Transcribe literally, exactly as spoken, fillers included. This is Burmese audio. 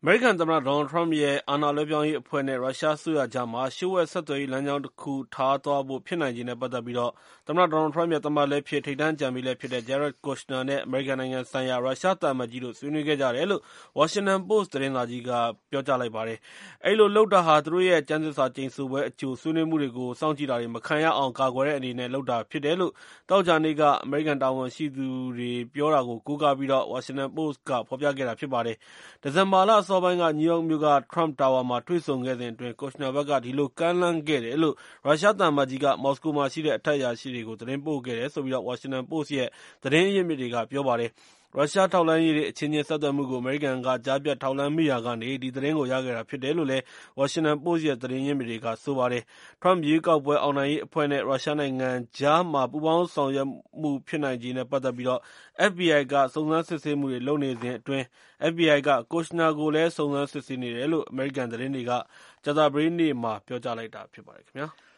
မေရိကန်သမ္မတ Donald Trump ရဲ့ အာဏာလွှဲပြောင်းရေးအဖွဲ့နဲ့ ရုရှားအစိုးရကြားမှာ လျှို့ဝှက်ဆက်သွယ်ရေးလမ်းကြောင်းတခုထားသွားဖို့ ဖြစ်နိုင်ခြေနဲ့ ပတ်သက်ပြီး သမ္မတ Donald Trump ရဲ့ သမ္မတလည်းဖြစ် ထိပ်တန်းအကြံပေးလည်းဖြစ်တဲ့ Jared Kushner နဲ့ အမေရိကန်နိုင်ငံဆိုင်ရာ ရုရှားသံအမတ်ကြီးတို့ ဆွေးနွေးခဲ့ကြတယ်လို့ Washington Post သတင်းစာကြီးက ပြောလိုက်ပါတယ်။ အဲဒီလိုလုပ်တာဟာ သူတို့ရဲ့ ကျမ်းသစ္စာကျိန်ဆိုပွဲအကြို ဆွေးနွေးမှုတွေကို စောင့်ကြည့်တာတွေ မခံရအောင် ကာကွယ်တဲ့အနေနဲ့ လုပ်တာဖြစ်တယ်လို့ သောကြာနေ့က အမေရိကန်တာဝန်ရှိသူတွေပြောတာကို ကိုးကားပြီး Washington Post က ဖော်ပြခဲ့တာဖြစ်ပါတယ်။ ဒီဇင်ဘာလအစောပိုင်းက နယူးယောက်မြို့က Trump Tower မှာ တွေ့ဆုံခဲ့စဉ်အတွင်း Kushner ဘက်က ဒီလိုကမ်းလှမ်းခဲ့တယ်လို့ ရုရှားသံအမတ်ကြီးက မော်စကိုမှာရှိတဲ့ အထက်အရာရှိတွေကို သတင်းပို့ခဲ့တယ်လို့ Washington Post ရဲ့ သတင်းရင်းမြစ်တွေက ပြောပါတယ်။ ရုရှားထောက်လှမ်းရေးတွေအချင်းချင်း ဆက်သွယ်မှုကို အမေရိကန်က ကြားဖြတ်ထောက်လှမ်းမိရာကနေ ဒီသတင်းကို ရခဲ့တာဖြစ်တယ်လို့ Washington Post ရဲ့ သတင်းရင်းမြစ်တွေက ဆိုပါတယ်။ Trump ရွေးကောက်ပွဲအောင်နိုင်ရေးအဖွဲ့နဲ့ ရုရှားနိုင်ငံကြား ပူးပေါင်းဆောင်ရွက်မှုဖြစ်နိုင်ခြေနဲ့ ပတ်သက်ပြီး F B I က စုံစမ်းစစ်ဆေးမှုတွေလုပ်နေစဉ်အတွင်း F B I က Kushner ကိုလည်း စုံစမ်းစစ်ဆေးနေတယ်လို့ အမေရိကန်သတင်းတွေက ကြာသပတေးနေ့မှာ ပြောကြားလိုက်တာဖြစ်ပါတယ်ခင်ဗျာ။